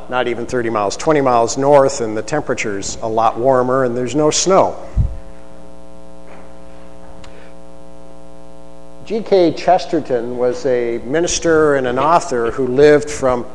not even 30 miles, 20 miles north, and the temperature's a lot warmer and there's no snow. G.K. Chesterton was a minister and an author who lived from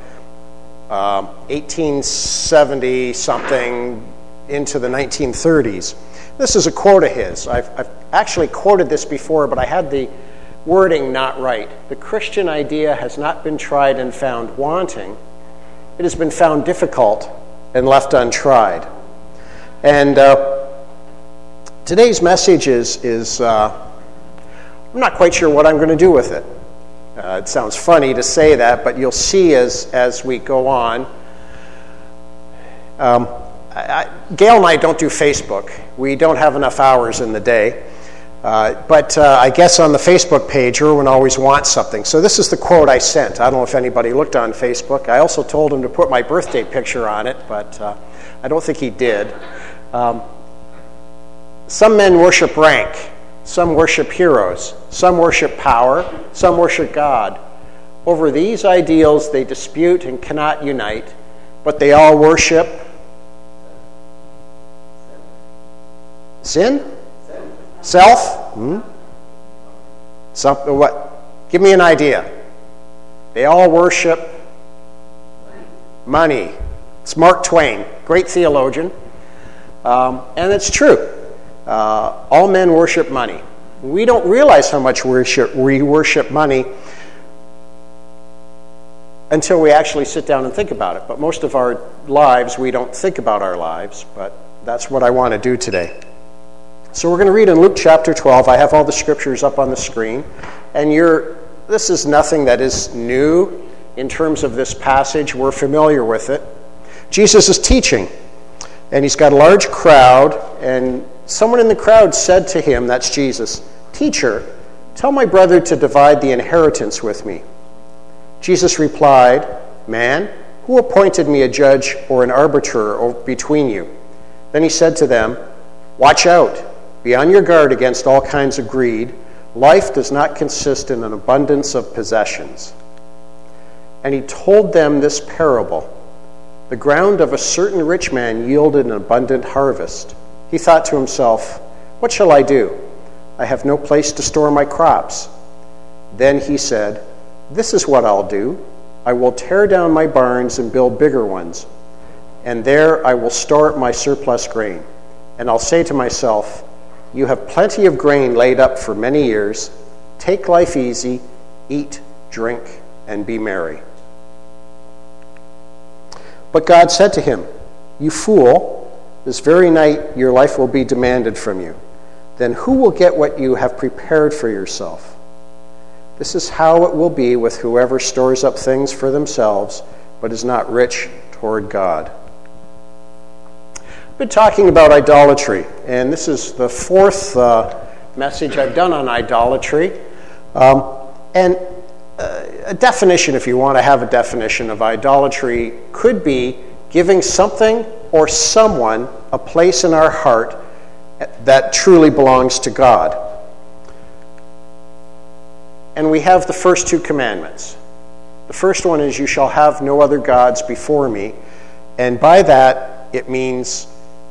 1870-something into the 1930s. This is a quote of his. I've actually quoted this before, but I had the wording not right. The Christian idea has not been tried and found wanting. It has been found difficult and left untried. And today's message is I'm not quite sure what I'm going to do with it. It sounds funny to say that, but you'll see as we go on. Gail and I don't do Facebook. We don't have enough hours in the day. But I guess on the Facebook page, Erwin always wants something. So this is the quote I sent. I don't know if anybody looked on Facebook. I also told him to put my birthday picture on it, but I don't think he did. Some men worship rank. Some worship heroes. Some worship power. Some worship God. Over these ideals they dispute and cannot unite, but they all worship sin? Self? What? Give me an idea. They all worship money. It's Mark Twain, great theologian. And it's true. All men worship money. We don't realize how much we worship money until we actually sit down and think about it. But most of our lives, we don't think about our lives, but that's what I want to do today. So we're going to read in Luke chapter 12. I have all the scriptures up on the screen. And this is nothing that is new in terms of this passage. We're familiar with it. Jesus is teaching, and he's got a large crowd, and someone in the crowd said to him, that's Jesus, "Teacher, tell my brother to divide the inheritance with me." Jesus replied, "Man, who appointed me a judge or an arbiter between you?" Then he said to them, "Watch out. Be on your guard against all kinds of greed. Life does not consist in an abundance of possessions." And he told them this parable. The ground of a certain rich man yielded an abundant harvest. He thought to himself, "What shall I do? I have no place to store my crops." Then he said, "This is what I'll do. I will tear down my barns and build bigger ones, and there I will store up my surplus grain. And I'll say to myself, you have plenty of grain laid up for many years. Take life easy, eat, drink, and be merry." But God said to him, "You fool, this very night your life will be demanded from you. Then who will get what you have prepared for yourself? This is how it will be with whoever stores up things for themselves, but is not rich toward God." I've been talking about idolatry, and this is the fourth message I've done on idolatry. And a definition, if you want to have a definition of idolatry, could be giving something or someone a place in our heart that truly belongs to God. And we have the first two commandments. The first one is, "You shall have no other gods before me." And by that, it means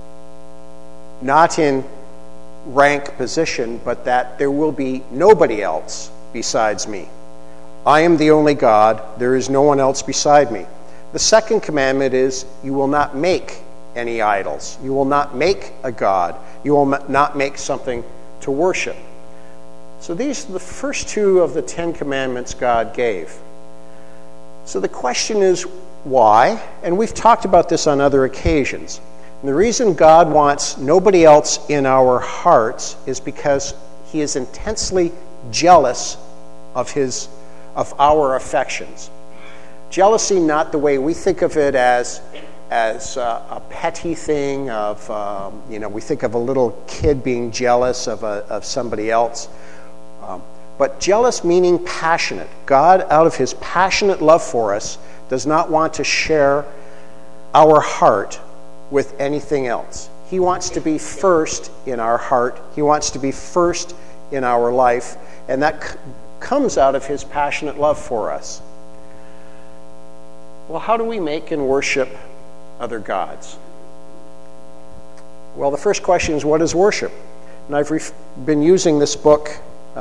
not in rank position, but that there will be nobody else besides me. I am the only God. There is no one else beside me. The second commandment is, you will not make any idols. You will not make a god. You will not make something to worship. So these are the first two of the 10 commandments God gave. So the question is, why? And we've talked about this on other occasions. And the reason God wants nobody else in our hearts is because he is intensely jealous of our affections. Jealousy, not the way we think of it as a petty thing of, we think of a little kid being jealous of somebody else. But jealous meaning passionate. God, out of his passionate love for us, does not want to share our heart with anything else. He wants to be first in our heart. He wants to be first in our life. And that comes out of his passionate love for us. Well, how do we make and worship other gods? Well, the first question is, what is worship? And I've been using this book,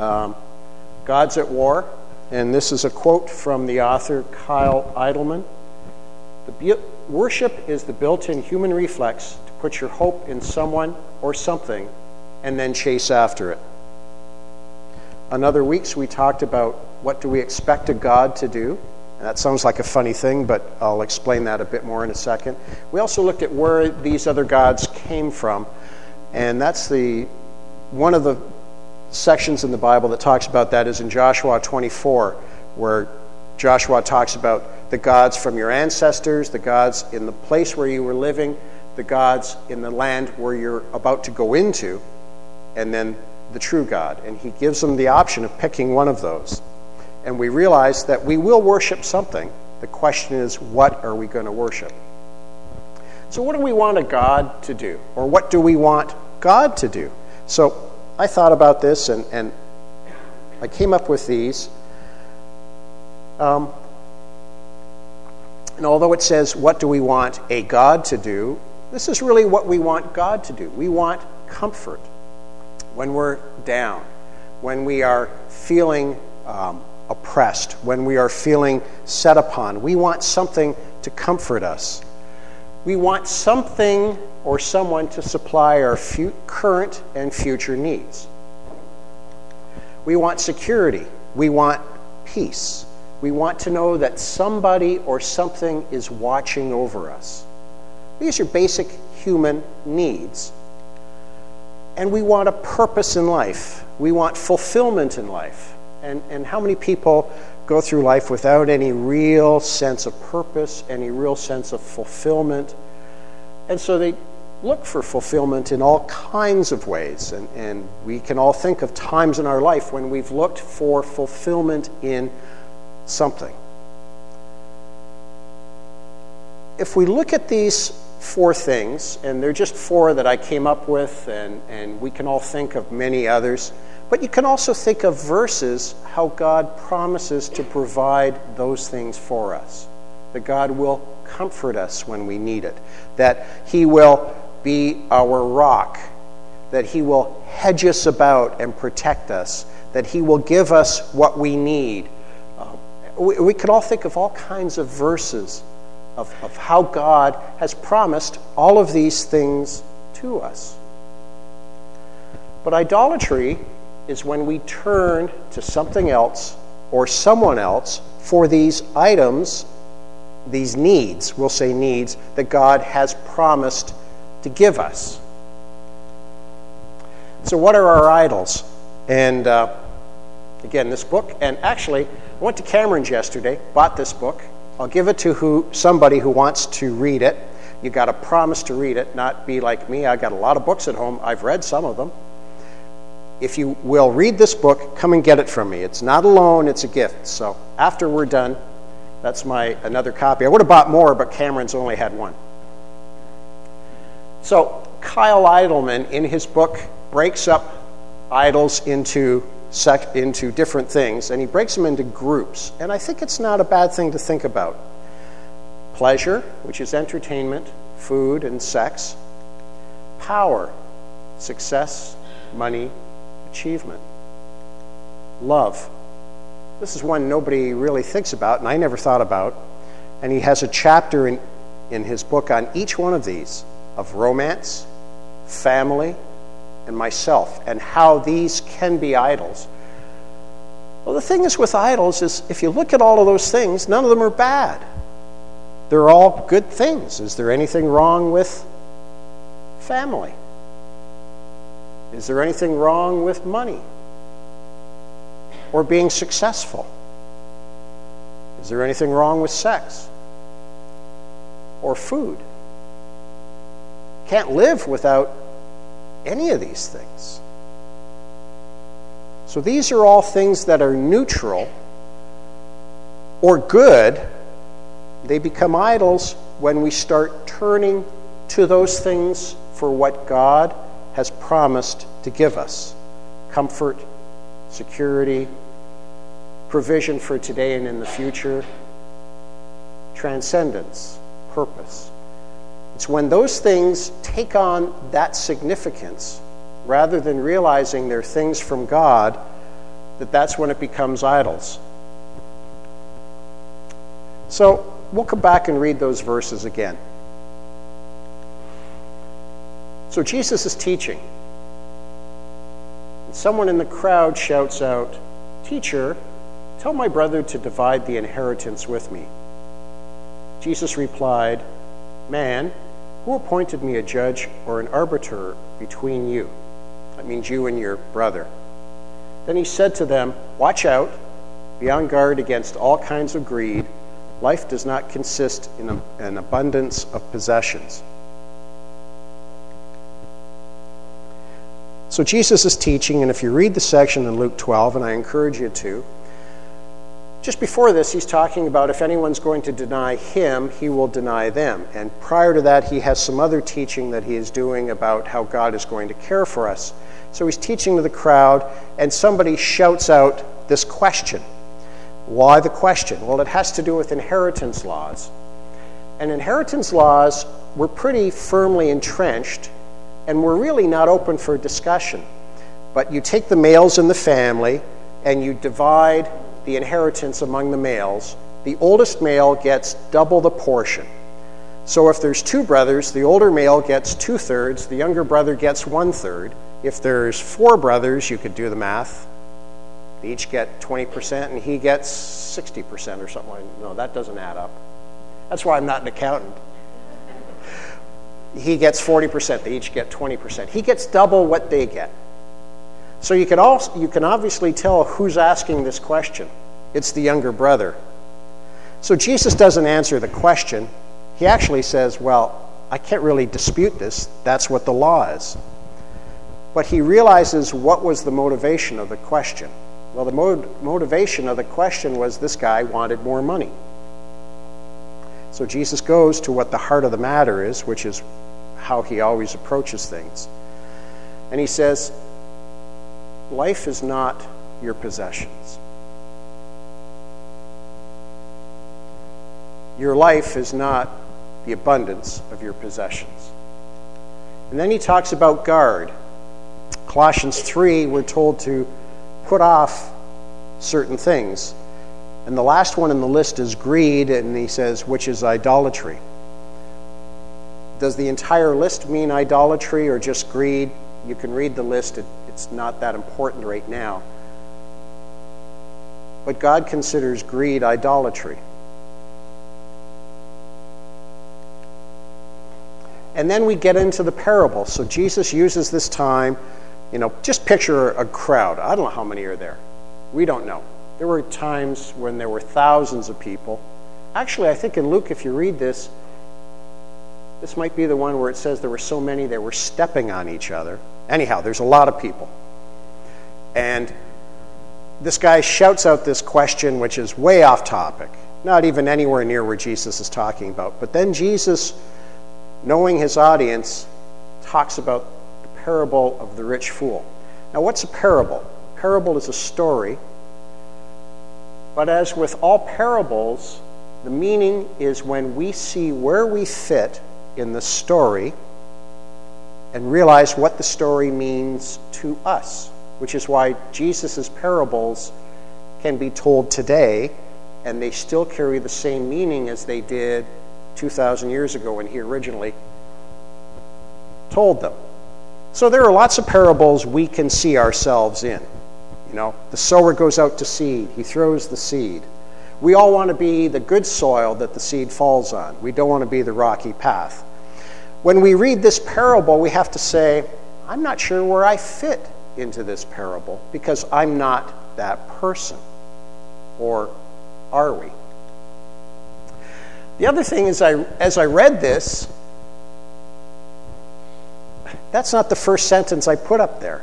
Gods at War, and this is a quote from the author Kyle Idleman. Worship is the built-in human reflex to put your hope in someone or something and then chase after it. On other weeks, we talked about what do we expect a God to do. And that sounds like a funny thing, but I'll explain that a bit more in a second. We also looked at where these other gods came from, and that's one of the sections in the Bible that talks about that is in Joshua 24, where Joshua talks about the gods from your ancestors, the gods in the place where you were living, the gods in the land where you're about to go into, and then the true God. And he gives them the option of picking one of those. And we realize that we will worship something. The question is, what are we going to worship? So what do we want a God to do? Or what do we want God to do? So I thought about this, and I came up with these. And although it says, what do we want a God to do? This is really what we want God to do. We want comfort when we're down, when we are feeling oppressed, when we are feeling set upon. We want something to comfort us. We want something or someone to supply our current and future needs. We want security. We want peace. We want to know that somebody or something is watching over us. These are basic human needs. And we want a purpose in life. We want fulfillment in life. And how many people go through life without any real sense of purpose, any real sense of fulfillment? And so they look for fulfillment in all kinds of ways. And we can all think of times in our life when we've looked for fulfillment in something. If we look at these four things, and they're just four that I came up with, and we can all think of many others, but you can also think of verses how God promises to provide those things for us. That God will comfort us when we need it. That He will be our rock. That He will hedge us about and protect us. That He will give us what we need. We can all think of all kinds of verses of how God has promised all of these things to us. But idolatry is when we turn to something else or someone else for these items, these needs, we'll say needs, that God has promised to give us. So what are our idols? And again, this book, and actually, I went to Cameron's yesterday, bought this book. I'll give it to somebody who wants to read it. You got to promise to read it, not be like me. I got a lot of books at home. I've read some of them. If you will read this book, come and get it from me. It's not a loan, it's a gift. So after we're done, that's another copy. I would have bought more, but Cameron's only had one. So Kyle Idleman, in his book, breaks up idols into different things, and he breaks them into groups. And I think it's not a bad thing to think about. Pleasure, which is entertainment, food, and sex. Power, success, money, achievement. Love. This is one nobody really thinks about, and I never thought about. And he has a chapter in his book on each one of these, of romance, family, and myself, and how these can be idols. Well, the thing is with idols is if you look at all of those things, none of them are bad. They're all good things. Is there anything wrong with family? Is there anything wrong with money? Or being successful? Is there anything wrong with sex? Or food? Can't live without any of these things. So these are all things that are neutral or good. They become idols when we start turning to those things for what God has promised to give us. Comfort, security, provision for today and in the future, transcendence, purpose. It's when those things take on that significance, rather than realizing they're things from God, that's when it becomes idols. So we'll come back and read those verses again. So Jesus is teaching. And someone in the crowd shouts out, "Teacher, tell my brother to divide the inheritance with me." Jesus replied, "Man, who appointed me a judge or an arbiter between you?" That means you and your brother. Then he said to them, "Watch out, be on guard against all kinds of greed. Life does not consist in an abundance of possessions." So Jesus is teaching, and if you read the section in Luke 12, and I encourage you to, just before this, he's talking about if anyone's going to deny him, he will deny them. And prior to that, he has some other teaching that he is doing about how God is going to care for us. So he's teaching to the crowd, and somebody shouts out this question. Why the question? Well, it has to do with inheritance laws. And inheritance laws were pretty firmly entrenched, and were really not open for discussion. But you take the males in the family, and you divide the inheritance among the males. The oldest male gets double the portion. So if there's two brothers, the older male gets 2/3, the younger brother gets 1/3. If there's 4 brothers, you could do the math. They each get 20%, and he gets 60% or something. No, that doesn't add up. That's why I'm not an accountant. He gets 40%, they each get 20%. He gets double what they get. So you can obviously tell who's asking this question. It's the younger brother. So Jesus doesn't answer the question. He actually says, well, I can't really dispute this. That's what the law is. But he realizes what was the motivation of the question. Well, the motivation of the question was this guy wanted more money. So Jesus goes to what the heart of the matter is, which is how he always approaches things. And he says, life is not your possessions. Your life is not the abundance of your possessions. And then he talks about guard. Colossians 3, we're told to put off certain things. And the last one in the list is greed, and he says, which is idolatry. Does the entire list mean idolatry or just greed? You can read the list. It's not that important right now. But God considers greed idolatry. And then we get into the parable. So Jesus uses this time, just picture a crowd. I don't know how many are there. We don't know. There were times when there were thousands of people. Actually, I think in Luke, if you read this might be the one where it says there were so many they were stepping on each other. Anyhow, there's a lot of people. And this guy shouts out this question, which is way off topic, not even anywhere near where Jesus is talking about. But then Jesus, knowing his audience, talks about the parable of the rich fool. Now, what's a parable? A parable is a story. But as with all parables, the meaning is when we see where we fit in the story and realize what the story means to us, which is why Jesus' parables can be told today, and they still carry the same meaning as they did 2,000 years ago when he originally told them. So there are lots of parables we can see ourselves in. The sower goes out to seed. He throws the seed. We all want to be the good soil that the seed falls on. We don't want to be the rocky path. When we read this parable, we have to say, I'm not sure where I fit into this parable because I'm not that person. Or are we? The other thing is, as I read this, that's not the first sentence I put up there.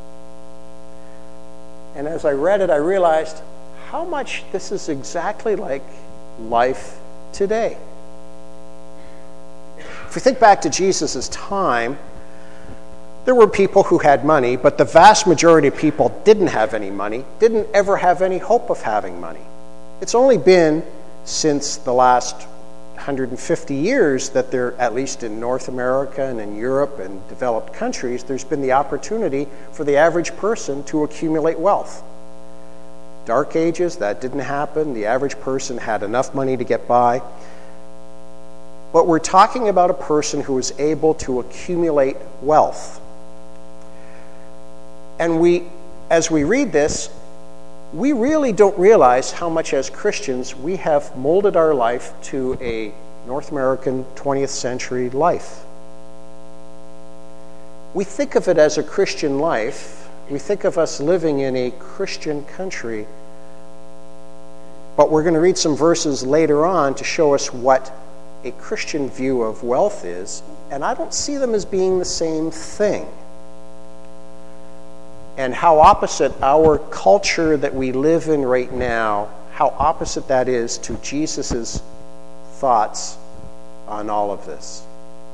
And as I read it, I realized how much this is exactly like life today. If we think back to Jesus' time, there were people who had money, but the vast majority of people didn't have any money, didn't ever have any hope of having money. It's only been since the last 150 years that there, at least in North America and in Europe and developed countries, there's been the opportunity for the average person to accumulate wealth. Dark Ages, that didn't happen. The average person had enough money to get by. But we're talking about a person who was able to accumulate wealth. And as we read this, we really don't realize how much as Christians we have molded our life to a North American 20th century life. We think of it as a Christian life. We think of us living in a Christian country. But we're going to read some verses later on to show us what a Christian view of wealth is, and I don't see them as being the same thing. And how opposite our culture that we live in right now, how opposite that is to Jesus' thoughts on all of this.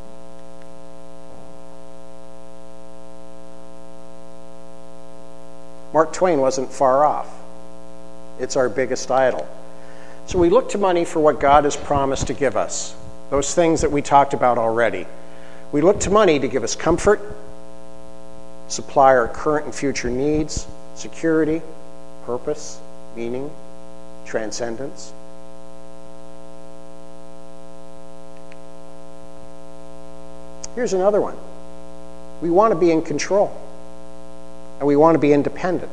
Mark Twain wasn't far off. It's our biggest idol. So we look to money for what God has promised to give us, those things that we talked about already. We look to money to give us comfort, supply our current and future needs, security, purpose, meaning, transcendence. Here's another one. We want to be in control, and we want to be independent.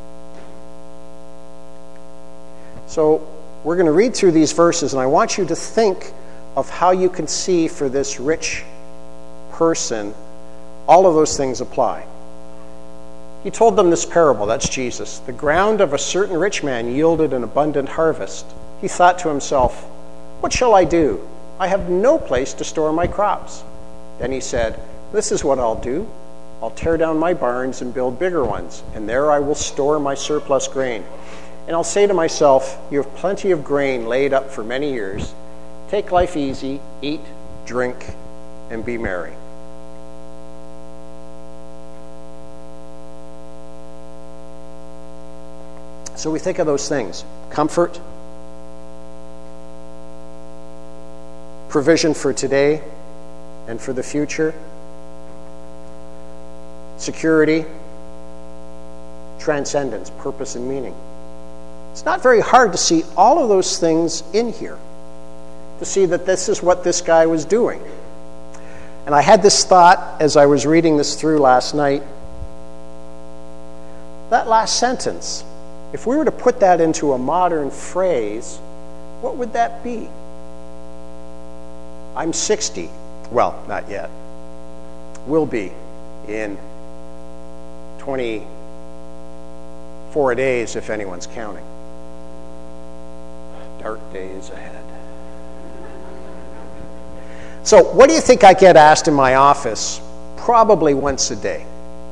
So we're going to read through these verses, and I want you to think of how you can see for this rich person, all of those things apply. He told them this parable, that's Jesus. The ground of a certain rich man yielded an abundant harvest. He thought to himself, "What shall I do? I have no place to store my crops." Then he said, "This is what I'll do. I'll tear down my barns and build bigger ones, and there I will store my surplus grain. And I'll say to myself, you have plenty of grain laid up for many years. Take life easy, eat, drink, and be merry." So we think of those things: comfort, provision for today and for the future, security, transcendence, purpose and meaning. It's not very hard to see all of those things in here, to see that this is what this guy was doing. And I had this thought as I was reading this through last night. That last sentence, if we were to put that into a modern phrase, what would that be? I'm 60. Well, not yet. Will be in 24 days if anyone's counting. Dark days ahead. So, what do you think I get asked in my office? Probably once a day.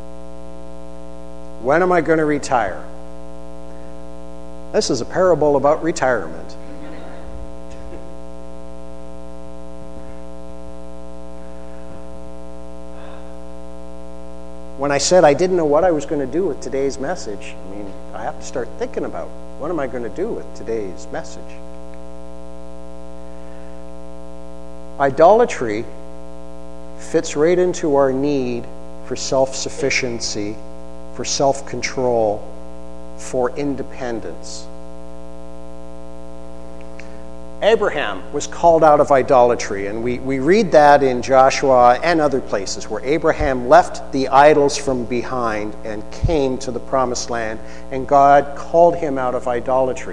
When am I going to retire? This is a parable about retirement. When I said I didn't know what I was going to do with today's message, I have to start thinking about what am I going to do with today's message. Idolatry fits right into our need for self-sufficiency, for self-control, for independence. Abraham was called out of idolatry, and we read that in Joshua and other places where Abraham left the idols from behind and came to the promised land, and God called him out of idolatry.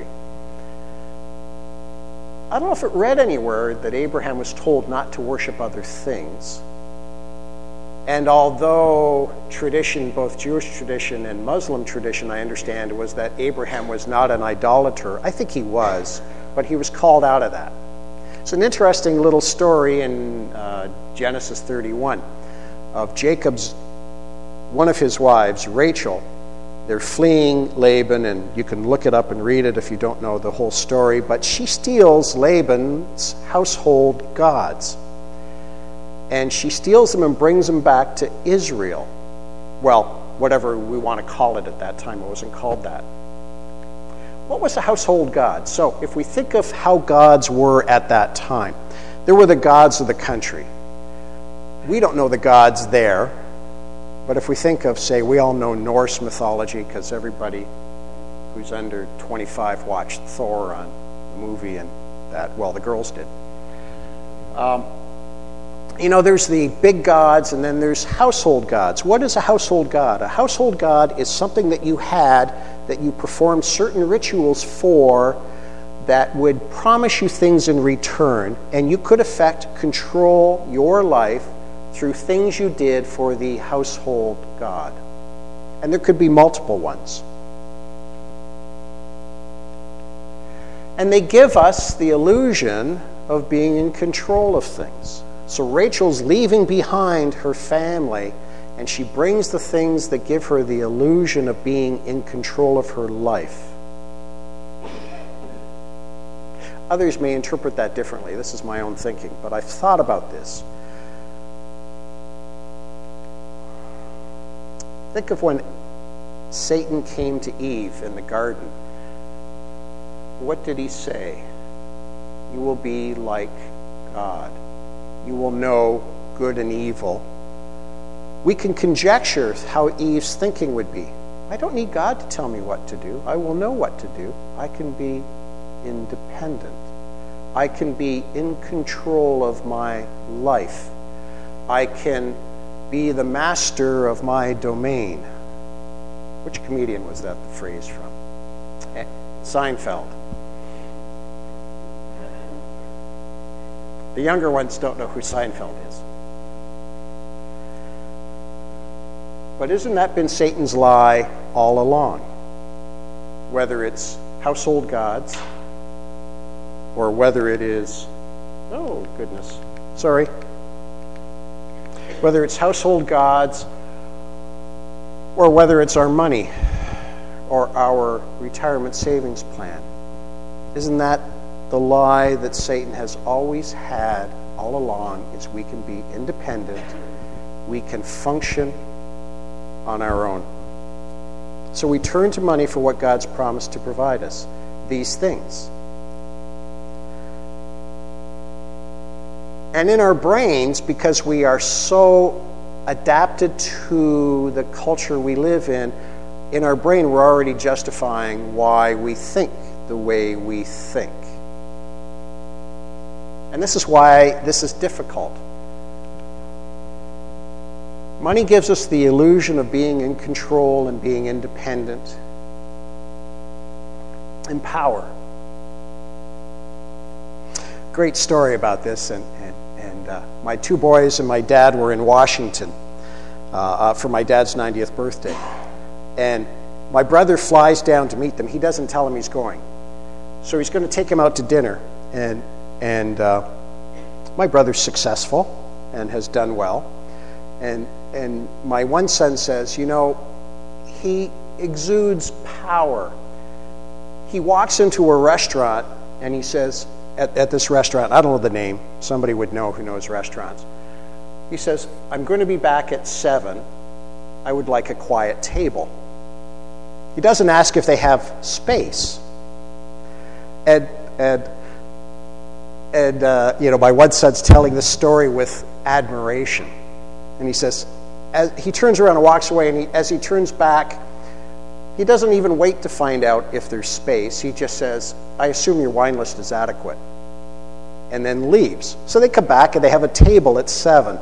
I don't know if it read anywhere that Abraham was told not to worship other things. And although tradition, both Jewish tradition and Muslim tradition, I understand, was that Abraham was not an idolater, I think he was, but he was called out of that. It's an interesting little story in Genesis 31 of Jacob's, one of his wives, Rachel. They're fleeing Laban, and you can look it up and read it if you don't know the whole story, but she steals Laban's household gods. And she steals them and brings them back to Israel. Well, whatever we want to call it at that time, it wasn't called that. what was a household god? So if we think of how gods were at that time, there were the gods of the country. We don't know the gods there, but if we think of, say, we all know Norse mythology because everybody who's under 25 watched Thor on the movie, and that, well, the girls did. There's the big gods, and then there's household gods. What is a household god? A household god is something that you had, that you performed certain rituals for, that would promise you things in return, and you could control your life through things you did for the household god. And there could be multiple ones. And they give us the illusion of being in control of things. So Rachel's leaving behind her family, and she brings the things that give her the illusion of being in control of her life. Others may interpret that differently. This is my own thinking, but I've thought about this. Think of when Satan came to Eve in the garden. What did he say? You will be like God. You will know good and evil. We can conjecture how Eve's thinking would be. I don't need God to tell me what to do. I will know what to do. I can be independent. I can be in control of my life. I can be the master of my domain. Which comedian was that the phrase from? Seinfeld. The younger ones don't know who Seinfeld is. But isn't that been Satan's lie all along? Whether it's household gods, or whether it is, oh goodness, sorry. Whether it's household gods, or whether it's our money, or our retirement savings plan. Isn't that the lie that Satan has always had all along? Is we can be independent, we can function on our own. So we turn to money for what God's promised to provide us, these things. And in our brains, because we are so adapted to the culture we live in our brain we're already justifying why we think the way we think. And this is why this is difficult. Money gives us the illusion of being in control and being independent and power. Great story about this, and my two boys and my dad were in Washington for my dad's 90th birthday. And my brother flies down to meet them. He doesn't tell them he's going. So he's going to take him out to dinner. And my brother's successful and has done well. And my one son says, he exudes power. He walks into a restaurant and he says, at this restaurant, I don't know the name, somebody would know who knows restaurants. He says, I'm going to be back at 7. I would like a quiet table. He doesn't ask if they have space. And my one son's telling this story with admiration. And he says, as he turns around and walks away, and as he turns back, he doesn't even wait to find out if there's space. He just says, I assume your wine list is adequate. And then leaves. So they come back and they have a table at 7.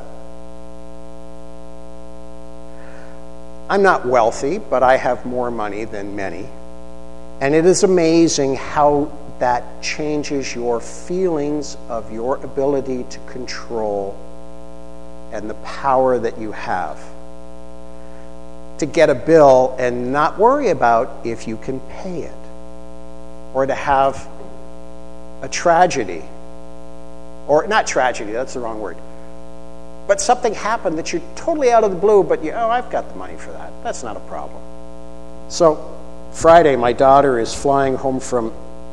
I'm not wealthy, but I have more money than many. And it is amazing how that changes your feelings of your ability to control and the power that you have. To get a bill and not worry about if you can pay it. Or to have a tragedy. Or not tragedy, that's the wrong word. But something happened that you're totally out of the blue, but I've got the money for that. That's not a problem. So Friday, my daughter is flying home from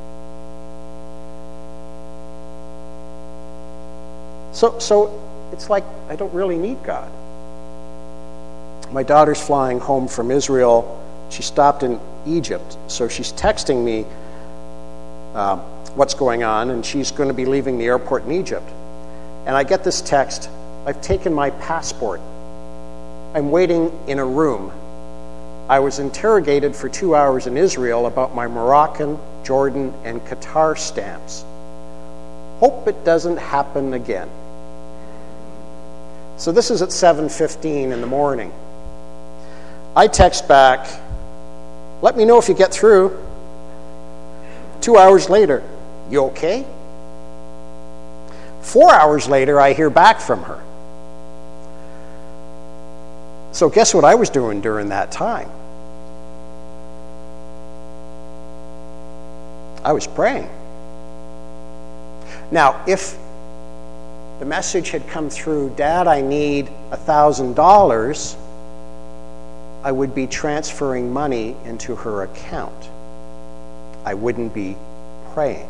So it's like I don't really need God. My daughter's flying home from Israel. She stopped in Egypt, so she's texting me what's going on, and she's going to be leaving the airport in Egypt. And I get this text, I've taken my passport. I'm waiting in a room. I was interrogated for 2 hours in Israel about my Moroccan, Jordan, and Qatar stamps. Hope it doesn't happen again. So this is at 7:15 in the morning. I text back, let me know if you get through. 2 hours later, you okay? 4 hours later, I hear back from her. So guess what I was doing during that time? I was praying. Now, if the message had come through, Dad, I need $1,000, I would be transferring money into her account. I wouldn't be praying.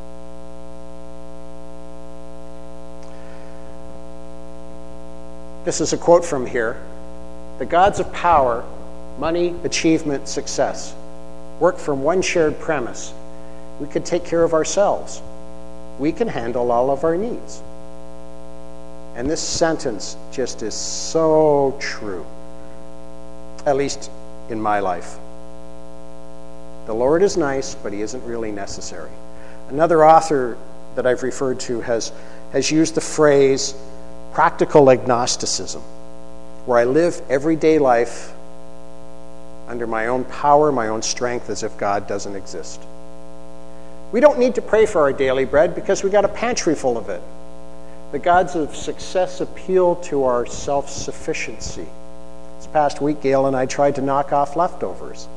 This is a quote from here. The gods of power, money, achievement, success, work from one shared premise. We could take care of ourselves. We can handle all of our needs. And this sentence just is so true, at least in my life. The Lord is nice, but he isn't really necessary. Another author that I've referred to has used the phrase practical agnosticism, where I live everyday life under my own power, my own strength, as if God doesn't exist. We don't need to pray for our daily bread because we got a pantry full of it. The gods of success appeal to our self-sufficiency. This past week, Gail and I tried to knock off leftovers.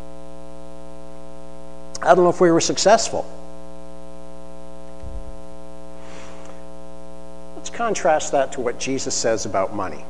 I don't know if we were successful. Let's contrast that to what Jesus says about money.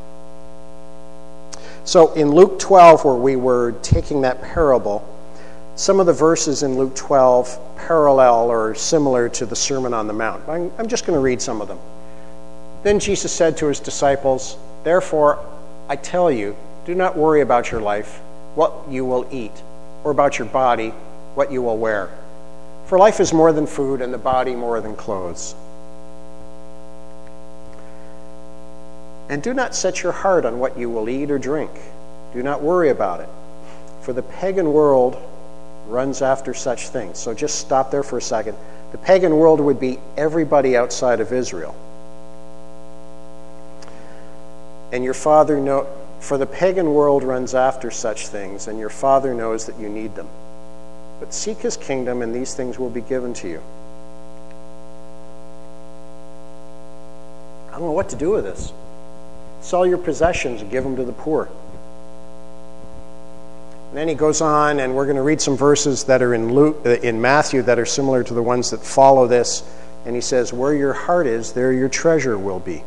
So in Luke 12, where we were taking that parable, some of the verses in Luke 12 parallel or similar to the Sermon on the Mount. I'm just going to read some of them. Then Jesus said to his disciples, "Therefore, I tell you, do not worry about your life, what you will eat, or about your body, what you will wear. For life is more than food, and the body more than clothes. And do not set your heart on what you will eat or drink. Do not worry about it, for the pagan world runs after such things." So just stop there for a second. The pagan world would be everybody outside of Israel. And your Father for the pagan world runs after such things, and your Father knows that you need them. But seek his kingdom, and these things will be given to you. I don't know what to do with this. Sell your possessions and give them to the poor. And then he goes on, and we're going to read some verses that are in Matthew that are similar to the ones that follow this. And he says, "Where your heart is, there your treasure will be."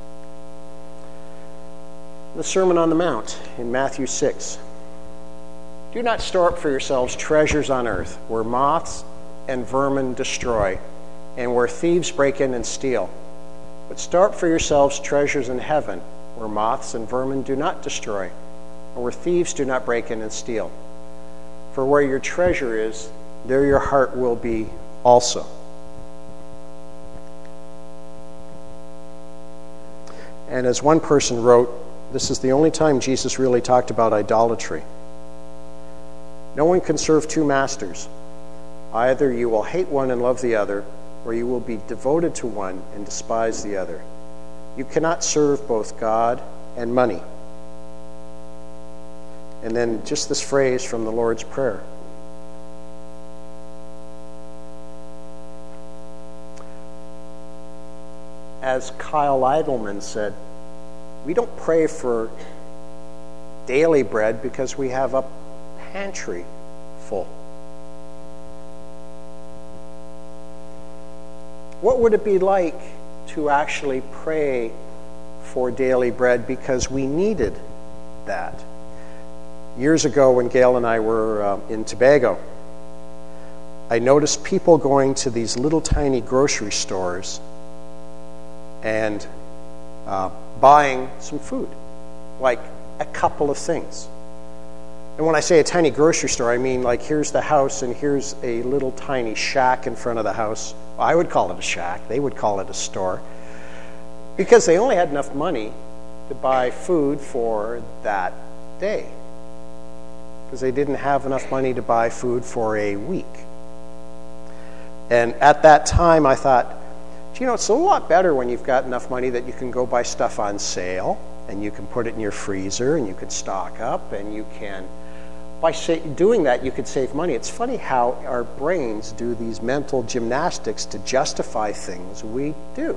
The Sermon on the Mount in Matthew 6. "Do not store up for yourselves treasures on earth, where moths and vermin destroy, and where thieves break in and steal. But store up for yourselves treasures in heaven, where moths and vermin do not destroy, and where thieves do not break in and steal. For where your treasure is, there your heart will be also." And as one person wrote, this is the only time Jesus really talked about idolatry. "No one can serve two masters. Either you will hate one and love the other, or you will be devoted to one and despise the other. You cannot serve both God and money." And then just this phrase from the Lord's Prayer. As Kyle Idleman said, we don't pray for daily bread because we have a pantry full. What would it be like to actually pray for daily bread because we needed that? Years ago, when Gail and I were in Tobago, I noticed people going to these little tiny grocery stores and buying some food, like a couple of things. And when I say a tiny grocery store, I mean like here's the house and here's a little tiny shack in front of the house. Well, I would call it a shack. They would call it a store. Because they only had enough money to buy food for that day. Because they didn't have enough money to buy food for a week. And at that time I thought, it's a lot better when you've got enough money that you can go buy stuff on sale and you can put it in your freezer and you can stock up and you can, by doing that, you could save money. It's funny how our brains do these mental gymnastics to justify things we do.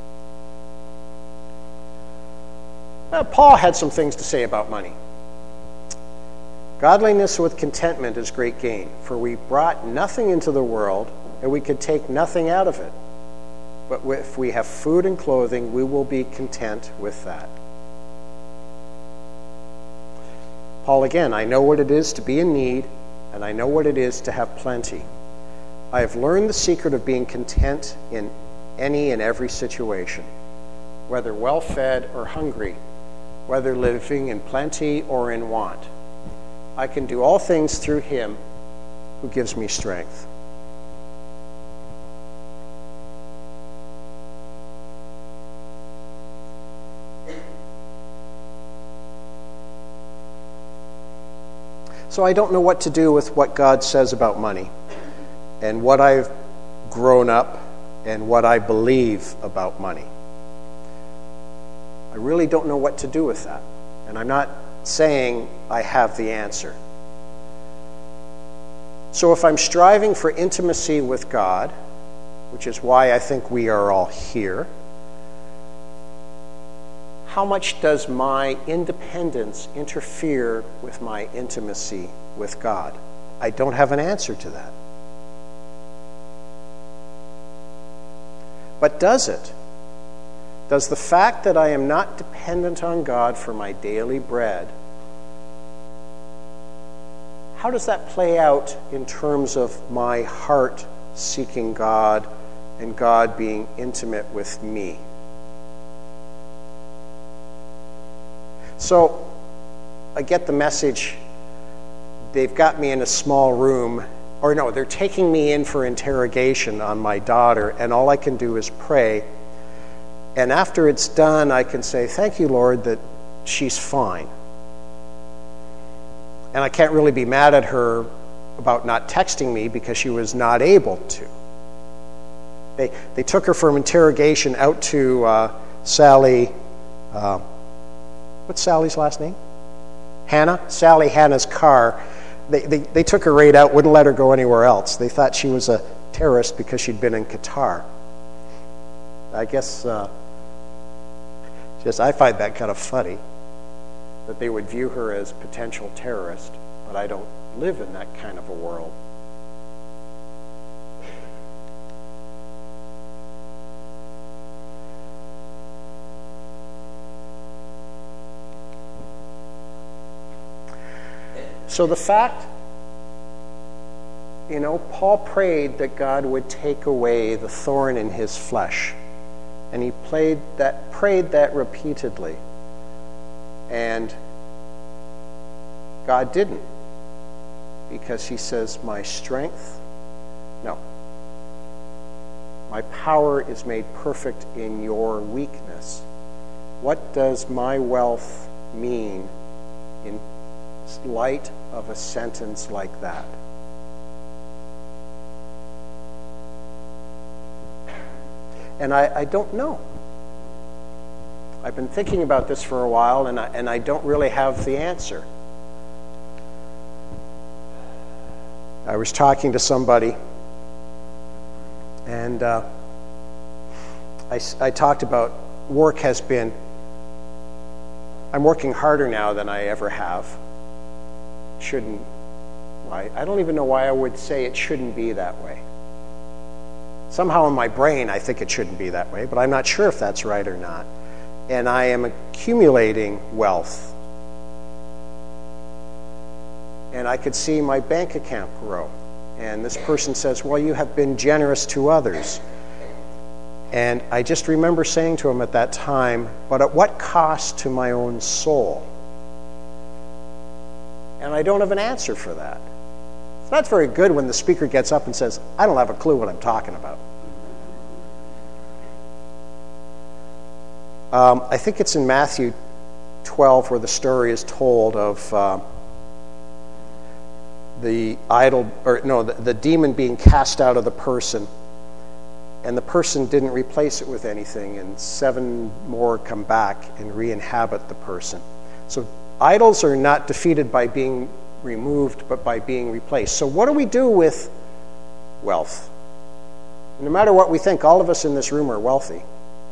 Paul had some things to say about money. Godliness with contentment is great gain, for we brought nothing into the world, and we could take nothing out of it. But if we have food and clothing, we will be content with that. Paul again, I know what it is to be in need, and I know what it is to have plenty. I have learned the secret of being content in any and every situation, whether well-fed or hungry, whether living in plenty or in want. I can do all things through him who gives me strength. So I don't know what to do with what God says about money and what I've grown up and what I believe about money. I really don't know what to do with that. And I'm not saying I have the answer. So if I'm striving for intimacy with God, which is why I think we are all here, how much does my independence interfere with my intimacy with God? I don't have an answer to that. But does it? Does the fact that I am not dependent on God for my daily bread, how does that play out in terms of my heart seeking God and God being intimate with me? So I get the message, they've got me in a small room, or no, they're taking me in for interrogation on my daughter, and all I can do is pray. And after it's done, I can say, thank you, Lord, that she's fine. And I can't really be mad at her about not texting me because she was not able to. They took her from interrogation out to Sally, what's Sally's last name? Hannah? Sally Hannah's car. They took her right out, wouldn't let her go anywhere else. They thought she was a terrorist because she'd been in Qatar. I guess, I find that kind of funny, that they would view her as potential terrorist, but I don't live in that kind of a world. So the fact, Paul prayed that God would take away the thorn in his flesh. And he prayed that repeatedly. And God didn't. Because he says, my power is made perfect in your weakness. What does my wealth mean in light of a sentence like that? And I don't know. I've been thinking about this for a while, and I don't really have the answer. I was talking to somebody, and I talked about work has been, I'm working harder now than I ever have. I don't even know why I would say it shouldn't be that way. Somehow in my brain I think it shouldn't be that way, but I'm not sure if that's right or not. And I am accumulating wealth. And I could see my bank account grow. And this person says, well, you have been generous to others. And I just remember saying to him at that time, but at what cost to my own soul? And I don't have an answer for that. It's not very good when the speaker gets up and says, I don't have a clue what I'm talking about. I think it's in Matthew 12 where the story is told of the demon being cast out of the person, and the person didn't replace it with anything, and 7 more come back and re-inhabit the person. So idols are not defeated by being removed, but by being replaced. So what do we do with wealth? No matter what we think, all of us in this room are wealthy.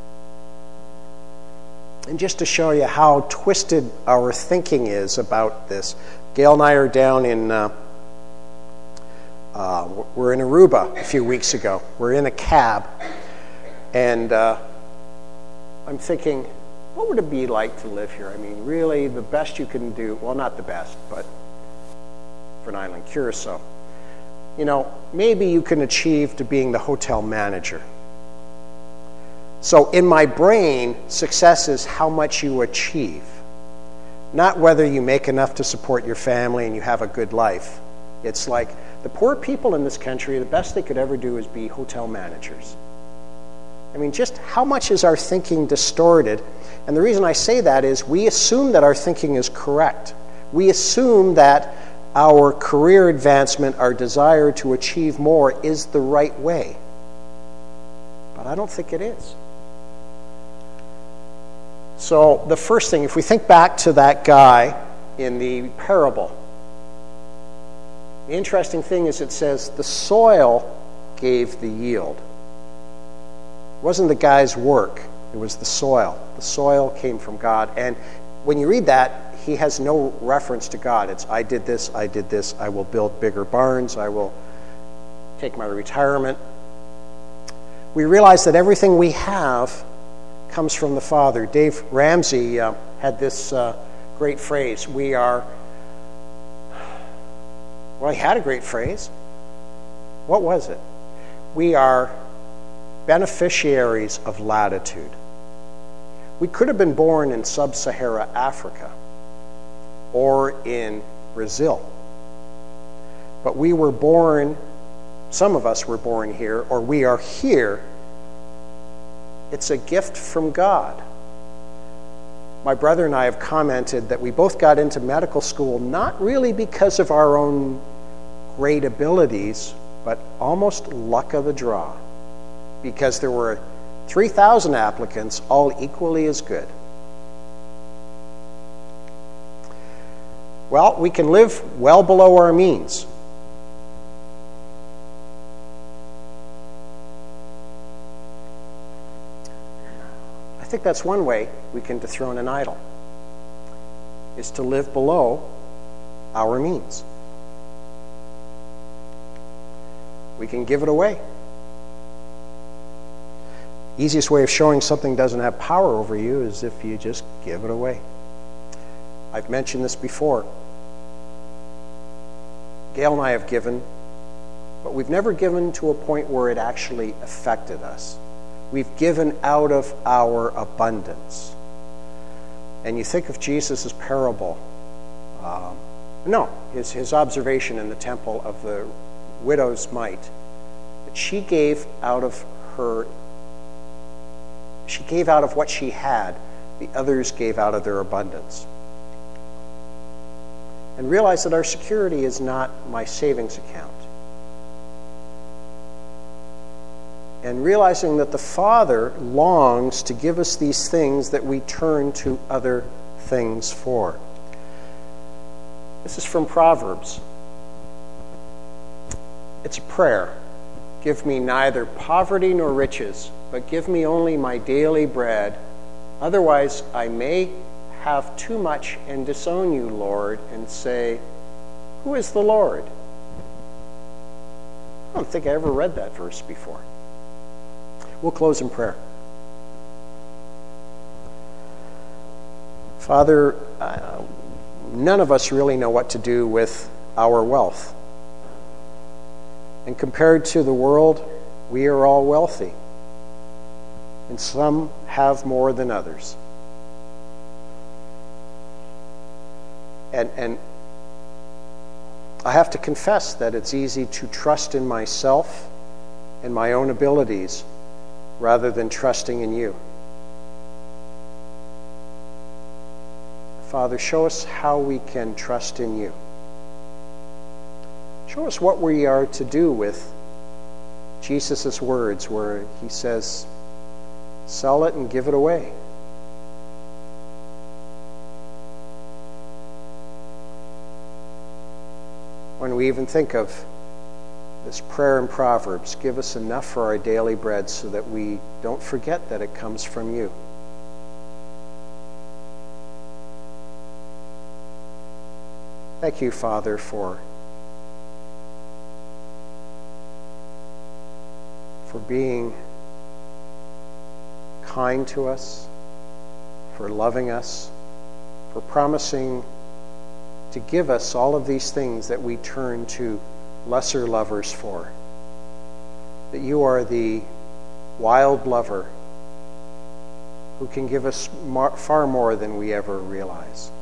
And just to show you how twisted our thinking is about this, Gail and I are down in, we're in Aruba a few weeks ago. We're in a cab, and I'm thinking, what would it be like to live here? I mean, really, the best you can do, well, not the best, but for an island, Curacao. You know, maybe you can achieve to being the hotel manager. So in my brain, success is how much you achieve, not whether you make enough to support your family and you have a good life. It's like the poor people in this country, the best they could ever do is be hotel managers. I mean, just how much is our thinking distorted? And the reason I say that is we assume that our thinking is correct. We assume that our career advancement, our desire to achieve more is the right way. But I don't think it is. So the first thing, if we think back to that guy in the parable, the interesting thing is it says the soil gave the yield. It wasn't the guy's work, it was the soil. The soil came from God. And when you read that, he has no reference to God. It's, I did this, I will build bigger barns, I will take my retirement. We realize that everything we have comes from the Father. Dave Ramsey had this great phrase, he had a great phrase. What was it? We are beneficiaries of latitude. We could have been born in sub-Saharan Africa or in Brazil. But we were born, some of us were born here, or we are here. It's a gift from God. My brother and I have commented that we both got into medical school not really because of our own great abilities, but almost luck of the draw. Because there were 3,000 applicants, all equally as good. Well, we can live well below our means. I think that's one way we can dethrone an idol, is to live below our means. We can give it away. Easiest way of showing something doesn't have power over you is if you just give it away. I've mentioned this before. Gail and I have given, but we've never given to a point where it actually affected us. We've given out of our abundance. And you think of Jesus' parable. His observation in the temple of the widow's mite. That she gave out of what she had. The others gave out of their abundance. And realize that our security is not my savings account. And realizing that the Father longs to give us these things that we turn to other things for. This is from Proverbs. It's a prayer. Give me neither poverty nor riches, but give me only my daily bread. Otherwise, I may have too much and disown you, Lord, and say, who is the Lord? I don't think I ever read that verse before. We'll close in prayer. Father, none of us really know what to do with our wealth. And compared to the world, we are all wealthy. And some have more than others. And I have to confess that it's easy to trust in myself and my own abilities rather than trusting in you. Father, show us how we can trust in you. Show us what we are to do with Jesus' words where he says, sell it and give it away. When we even think of this prayer in Proverbs, give us enough for our daily bread so that we don't forget that it comes from you. Thank you, Father, for being kind to us, for loving us, for promising to give us all of these things that we turn to lesser lovers for. That you are the wild lover who can give us far more than we ever realize.